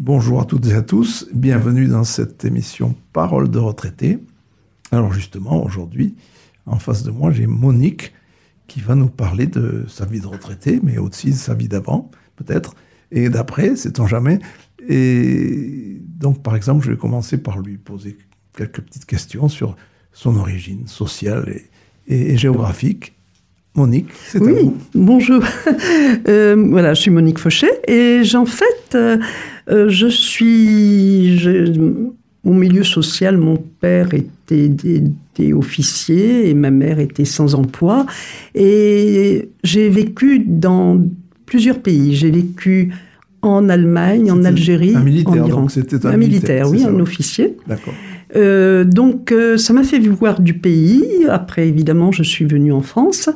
Bonjour à toutes et à tous, bienvenue dans cette émission Parole de retraité. Alors justement, aujourd'hui, en face de moi, j'ai Monique qui va nous parler de sa vie de retraité, mais aussi de sa vie d'avant, peut-être, et d'après, sait-on jamais. Et donc, par exemple, je vais commencer par lui poser quelques petites questions sur son origine sociale et géographique. Monique, c'est à vous. Bonjour. Voilà, je suis Monique Fauchet et en fait, mon milieu social, mon père était officier et ma mère était sans emploi. Et j'ai vécu dans plusieurs pays. J'ai vécu en Allemagne, en Algérie, en Iran. Donc c'était un militaire, oui, un officier. D'accord. Donc ça m'a fait voir du pays. Après, évidemment, je suis venue en France.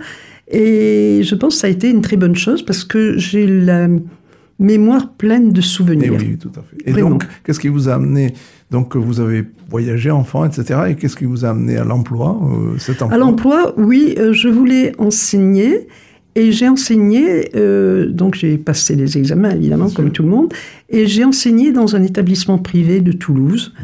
Et je pense que ça a été une très bonne chose parce que j'ai la mémoire pleine de souvenirs. Et oui, tout à fait. Et vraiment. donc, qu'est-ce qui vous a amené? Donc, vous avez voyagé enfant, etc. Et qu'est-ce qui vous a amené à l'emploi, cet emploi? À l'emploi, oui, je voulais enseigner. Et j'ai enseigné, donc j'ai passé les examens, évidemment, comme tout le monde. Et j'ai enseigné dans un établissement privé de Toulouse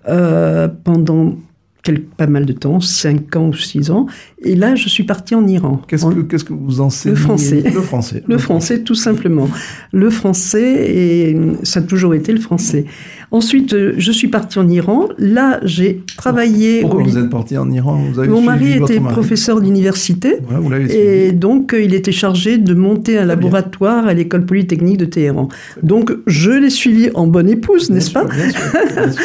pendant pas mal de temps, 5 ans ou 6 ans. Et là, je suis partie en Iran. Qu'est-ce que vous enseignez? Le français. Le français, tout simplement. Le français, et ça a toujours été le français. Ensuite, je suis partie en Iran. Là, j'ai travaillé... Pourquoi vous êtes partie en Iran? Mon mari était professeur d'université. Ouais, vous l'avez suivi. Et donc, il était chargé de monter un laboratoire à l'école polytechnique de Téhéran. Donc, je l'ai suivi en bonne épouse, n'est-ce pas? Bien sûr.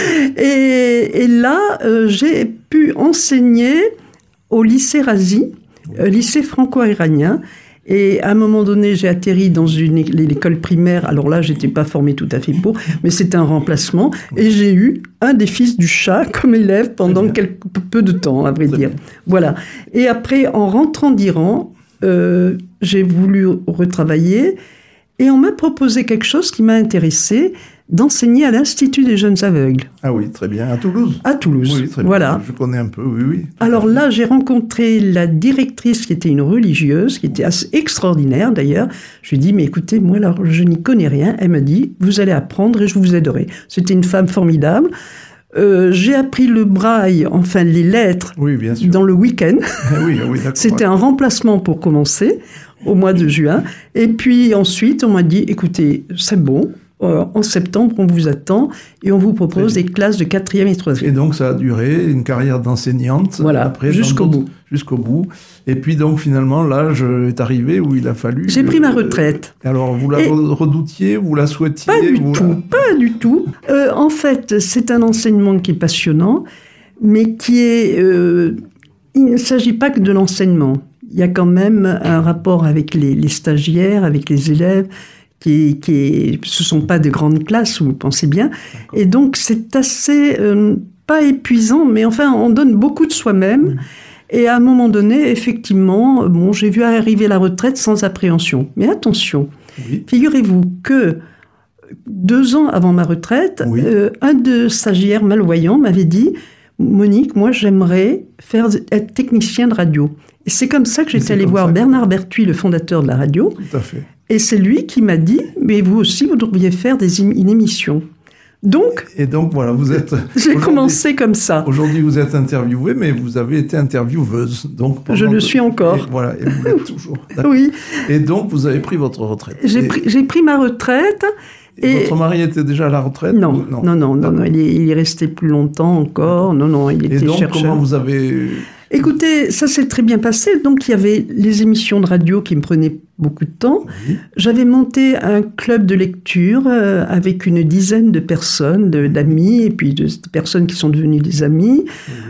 Et là, j'ai pu enseigner au lycée Razi, lycée franco-iranien. Et à un moment donné, j'ai atterri dans l'école primaire. Alors là, j'étais pas formée tout à fait pour, mais c'était un remplacement. Et j'ai eu un des fils du Shah comme élève pendant peu de temps, à vrai dire. Voilà. Et après, en rentrant d'Iran, j'ai voulu retravailler. Et on m'a proposé quelque chose qui m'a intéressée, d'enseigner à l'Institut des jeunes aveugles. Ah oui, très bien. À Toulouse? À Toulouse, oui, très bien. Voilà. Je connais un peu, oui. Alors là, j'ai rencontré la directrice qui était une religieuse, qui était assez extraordinaire d'ailleurs. Je lui ai dit, mais écoutez, moi, alors, je n'y connais rien. Elle m'a dit, vous allez apprendre et je vous aiderai. C'était une femme formidable. J'ai appris le braille, enfin les lettres, bien sûr. dans le week-end. Oui, d'accord. C'était un remplacement pour commencer, au mois de juin. Et puis ensuite, on m'a dit, écoutez, c'est bon. En septembre, on vous attend et on vous propose des classes de 4e et 3e. Et donc, ça a duré une carrière d'enseignante. Voilà, après, jusqu'au bout. Jusqu'au bout. Et puis, donc, finalement, l'âge est arrivé où il a fallu... J'ai pris ma retraite. Alors, vous la redoutiez, vous la souhaitiez? Pas du tout. En fait, c'est un enseignement qui est passionnant, mais qui est... il ne s'agit pas que de l'enseignement. Il y a quand même un rapport avec les stagiaires, avec les élèves, ce sont pas de grandes classes, vous pensez bien. D'accord. Et donc, c'est assez, pas épuisant, mais enfin, on donne beaucoup de soi-même. Et à un moment donné, effectivement, j'ai vu arriver la retraite sans appréhension. Mais attention, figurez-vous que 2 ans avant ma retraite, un de stagiaires malvoyants m'avait dit, Monique, moi, j'aimerais être technicien de radio. Et c'est comme ça que j'étais allée voir Bernard Berthuis, le fondateur de la radio. Tout à fait. Et c'est lui qui m'a dit, mais vous aussi, vous devriez faire une émission. Donc, voilà, vous êtes... J'ai commencé comme ça. Aujourd'hui, vous êtes interviewée, mais vous avez été intervieweuse. Donc, je le suis encore. Et vous l'êtes toujours. Oui. Et donc, vous avez pris votre retraite. J'ai pris ma retraite. Et votre mari était déjà à la retraite? Non. Il est resté plus longtemps encore. Non, il était chercheur. Et donc, comment vous avez... Écoutez, ça s'est très bien passé. Donc, il y avait les émissions de radio qui me prenaient beaucoup de temps. J'avais monté un club de lecture avec une dizaine de personnes, d'amis, et puis de personnes qui sont devenues des amis.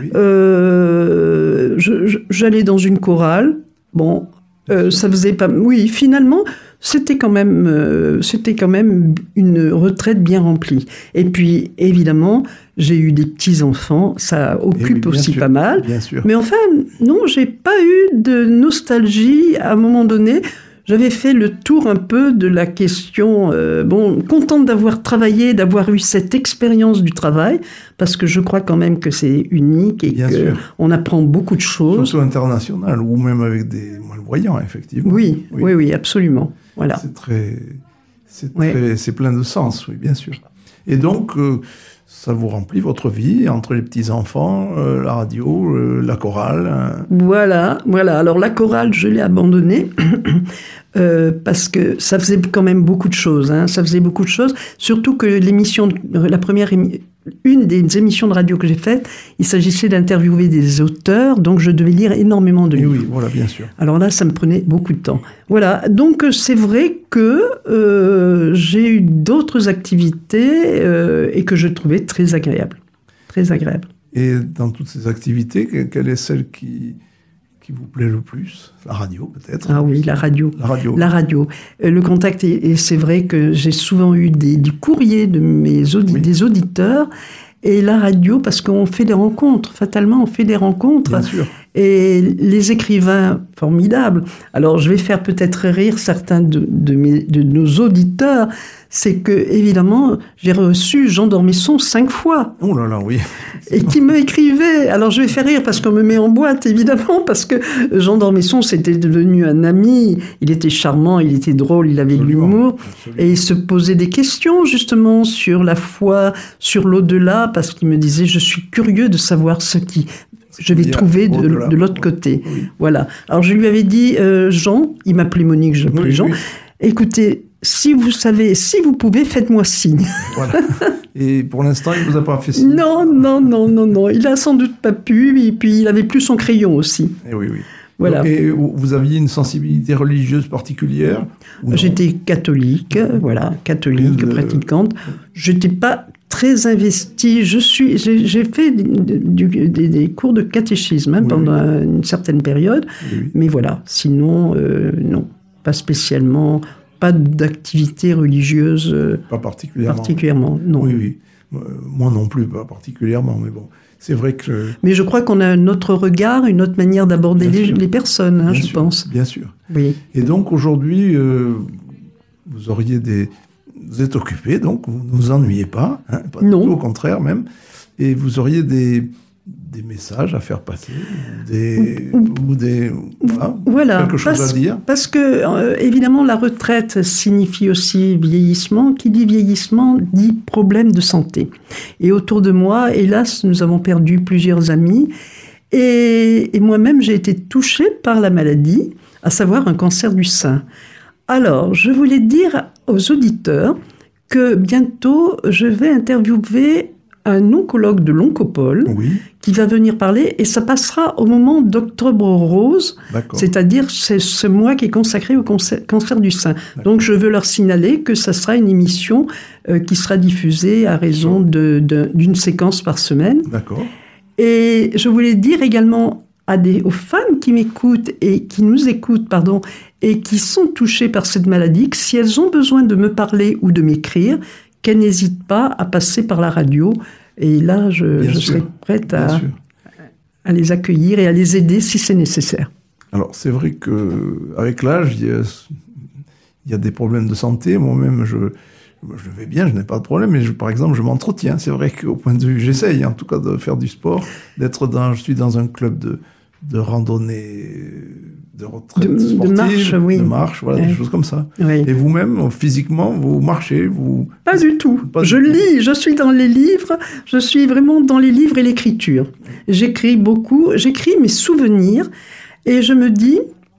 J'allais dans une chorale. Bon, ça faisait pas... Oui, finalement... C'était quand même une retraite bien remplie. Et puis, évidemment, j'ai eu des petits-enfants, ça occupe aussi pas mal. Bien sûr. Mais enfin, non, j'ai pas eu de nostalgie à un moment donné. J'avais fait le tour un peu de la question, contente d'avoir travaillé, d'avoir eu cette expérience du travail, parce que je crois quand même que c'est unique et qu'on apprend beaucoup de choses. Surtout international, ou même avec des malvoyants, effectivement. Oui, absolument. Voilà. C'est plein de sens, oui, bien sûr. Et donc, ça vous remplit votre vie entre les petits-enfants, la radio, la chorale. Voilà. Alors la chorale, je l'ai abandonnée parce que ça faisait quand même beaucoup de choses. Ça faisait beaucoup de choses, surtout que une des émissions de radio que j'ai faites, il s'agissait d'interviewer des auteurs, donc je devais lire énormément de livres. Oui, voilà, bien sûr. Alors là, ça me prenait beaucoup de temps. Voilà, donc c'est vrai que j'ai eu d'autres activités et que je trouvais très agréables. Très agréables. Et dans toutes ces activités, quelle est celle qui vous plaît le plus? La radio, peut-être? Ah oui, la radio. La radio. Le contact, et c'est vrai que j'ai souvent eu du courrier de des auditeurs, et la radio, parce qu'on fait des rencontres. Fatalement, on fait des rencontres. Bien sûr. Et les écrivains, formidables. Alors, je vais faire peut-être rire certains de nos auditeurs. C'est que, évidemment, j'ai reçu Jean d'Ormesson 5 fois. Oh là là, oui. Et qui me écrivait. Alors, je vais faire rire parce qu'on me met en boîte, évidemment, parce que Jean d'Ormesson, c'était devenu un ami. Il était charmant, il était drôle, il avait de l'humour. Et il se posait des questions, justement, sur la foi, sur l'au-delà, parce qu'il me disait, je suis curieux de savoir ce qui... Je vais trouver de l'autre côté. Oui. Voilà. Alors, je lui avais dit, Jean, il m'appelait Monique, je l'appelais Jean, écoutez, si vous pouvez, faites-moi signe. Voilà. Et pour l'instant, il ne vous a pas fait signe? Non. Il a sans doute pas pu, et puis il avait plus son crayon aussi. Et oui. Voilà. Donc, et vous aviez une sensibilité religieuse particulière? J'étais catholique, pratiquante. Je n'étais pas très investie. J'ai fait des cours de catéchisme pendant une certaine période, mais voilà. Sinon, non, pas spécialement. Pas d'activité religieuse pas particulièrement, non. Oui. Moi non plus, pas particulièrement, mais bon, c'est vrai que... Mais je crois qu'on a un autre regard, une autre manière d'aborder les personnes, je pense. Bien sûr. Oui. Et donc, aujourd'hui, vous êtes occupé, donc vous ne vous ennuyez pas, pas non. Du tout, au contraire même, et vous auriez des messages à faire passer, voilà, quelque chose à dire. Parce que, évidemment, la retraite signifie aussi vieillissement. Qui dit vieillissement dit problème de santé. Et autour de moi, hélas, nous avons perdu plusieurs amis. Et moi-même, j'ai été touchée par la maladie, à savoir un cancer du sein. Alors, je voulais dire aux auditeurs que bientôt, je vais interviewer un oncologue de l'Oncopole qui va venir parler, et ça passera au moment d'Octobre Rose, c'est-à-dire c'est ce mois qui est consacré au cancer du sein. Donc je veux leur signaler que ça sera une émission qui sera diffusée à raison d'une séquence par semaine. D'accord. Et je voulais dire également aux femmes qui m'écoutent et qui nous écoutent, et qui sont touchées par cette maladie, que si elles ont besoin de me parler ou de m'écrire, qu'elles n'hésitent pas à passer par la radio. Et là, je serai prête à les accueillir et à les aider si c'est nécessaire. Alors, c'est vrai qu'avec l'âge, il y a des problèmes de santé. Moi-même, je vais bien, je n'ai pas de problème, mais par exemple, je m'entretiens. C'est vrai qu'au point de vue, j'essaye en tout cas de faire du sport, je suis dans un club de randonnée, de retraite sportive, de marche, voilà, des choses comme ça. Oui. Et vous-même, physiquement, vous marchez, Pas du tout. Je lis, je suis dans les livres, je suis vraiment dans les livres et l'écriture. J'écris beaucoup, j'écris mes souvenirs, et je me dis,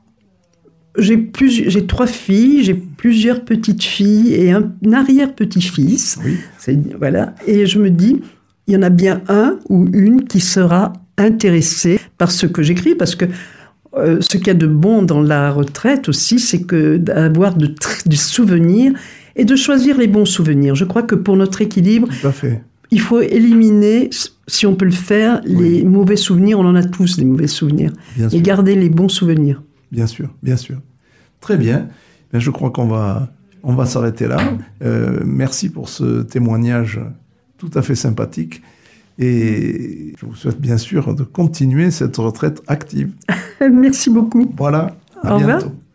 j'ai 3 filles, j'ai plusieurs petites filles et un arrière-petit-fils. Oui. Voilà. Et je me dis, il y en a bien un ou une qui sera intéressé par ce que j'écris, parce que ce qu'il y a de bon dans la retraite aussi, c'est que d'avoir des souvenirs et de choisir les bons souvenirs. Je crois que pour notre équilibre, il faut éliminer, si on peut le faire, les mauvais souvenirs. On en a tous des mauvais souvenirs. Et garder les bons souvenirs. Bien sûr. Très bien. Je crois qu'on va s'arrêter là. Merci pour ce témoignage tout à fait sympathique. Et je vous souhaite bien sûr de continuer cette retraite active. Merci beaucoup. Voilà, à bientôt. Au revoir.